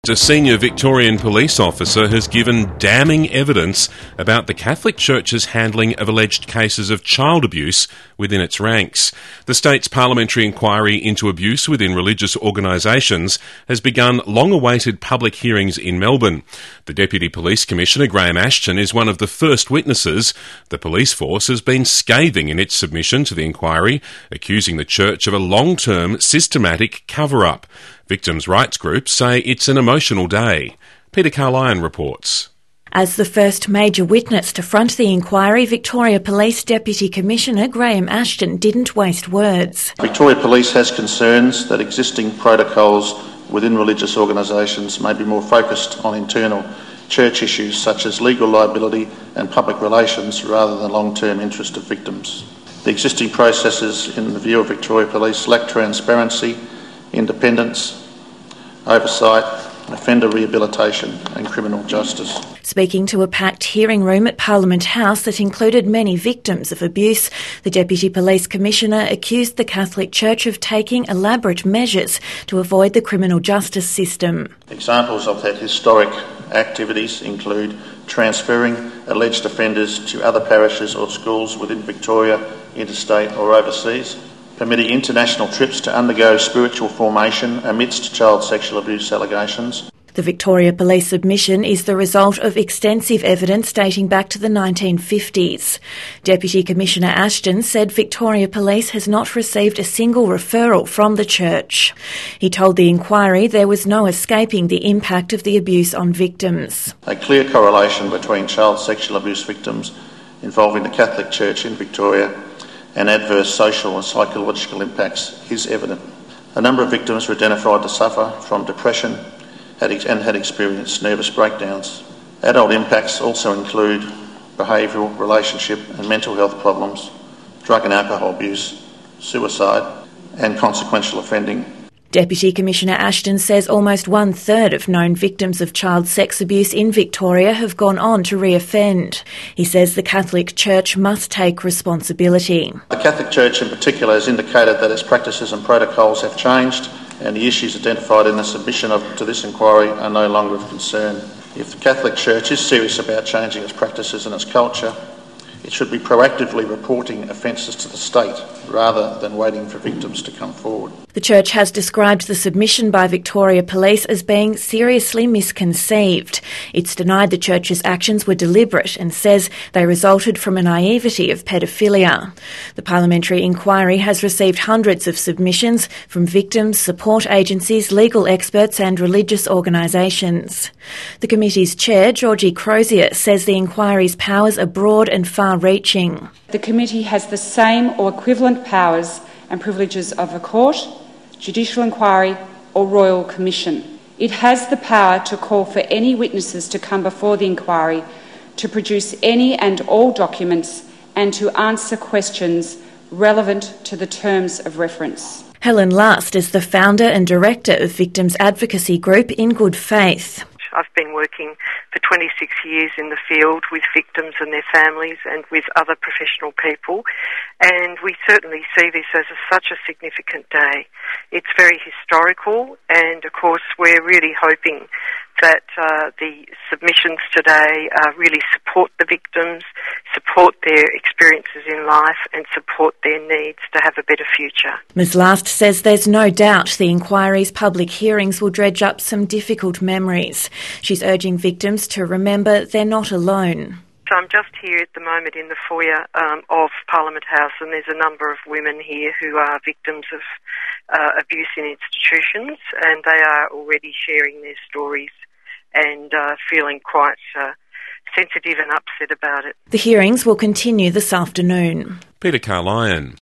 A senior Victorian police officer has given damning evidence about the Catholic Church's handling of alleged cases of child abuse within its ranks. The state's parliamentary inquiry into abuse within religious organisations has begun long-awaited public hearings in Melbourne. The Deputy Police Commissioner, Graham Ashton, is one of the first witnesses. The police force has been scathing in its submission to the inquiry, accusing the Church of a long-term, systematic cover-up. Victims' rights groups say it's an emotional day. Peter Carlyon reports. As the first major witness to front the inquiry, Victoria Police Deputy Commissioner Graham Ashton didn't waste words. Victoria Police has concerns that existing protocols within religious organisations may be more focused on internal church issues such as legal liability and public relations rather than long-term interest of victims. The existing processes, in the view of Victoria Police, lack transparency, independence, oversight, offender rehabilitation and criminal justice. Speaking to a packed hearing room at Parliament House that included many victims of abuse, the Deputy Police Commissioner accused the Catholic Church of taking elaborate measures to avoid the criminal justice system. Examples of that historic activities include transferring alleged offenders to other parishes or schools within Victoria, interstate or overseas, permitting international trips to undergo spiritual formation amidst child sexual abuse allegations. The Victoria Police submission is the result of extensive evidence dating back to the 1950s. Deputy Commissioner Ashton said Victoria Police has not received a single referral from the Church. He told the inquiry there was no escaping the impact of the abuse on victims. A clear correlation between child sexual abuse victims involving the Catholic Church in Victoria and adverse social and psychological impacts is evident. A number of victims were identified to suffer from depression and had experienced nervous breakdowns. Adult impacts also include behavioural, relationship and mental health problems, drug and alcohol abuse, suicide and consequential offending. Deputy Commissioner Ashton says almost 1/3 of known victims of child sex abuse in Victoria have gone on to reoffend. He says the Catholic Church must take responsibility. The Catholic Church in particular has indicated that its practices and protocols have changed and the issues identified in the submission to this inquiry are no longer of concern. If the Catholic Church is serious about changing its practices and its culture, it should be proactively reporting offences to the state rather than waiting for victims to come forward. The Church has described the submission by Victoria Police as being seriously misconceived. It's denied the Church's actions were deliberate and says they resulted from a naivety of pedophilia. The parliamentary inquiry has received hundreds of submissions from victims, support agencies, legal experts and religious organisations. The committee's chair, Georgie Crozier, says the inquiry's powers are broad and far-reaching. The committee has the same or equivalent powers and privileges of a court, judicial inquiry or royal commission. It has the power to call for any witnesses to come before the inquiry, to produce any and all documents and to answer questions relevant to the terms of reference. Helen Last is the founder and director of victims advocacy group In Good Faith. I've been working for 26 years in the field with victims and their families and with other professional people, and we certainly see this as such a significant day. It's very historical, and of course we're really hoping that the submissions today really support the victims, support their experiences in life and support their needs to have a better future. Ms Last says there's no doubt the inquiry's public hearings will dredge up some difficult memories. She's urging victims to remember they're not alone. So I'm just here at the moment in the foyer of Parliament House, and there's a number of women here who are victims of abuse in institutions, and they are already sharing their stories and feeling quite sensitive and upset about it. The hearings will continue this afternoon. Peter Carlyon.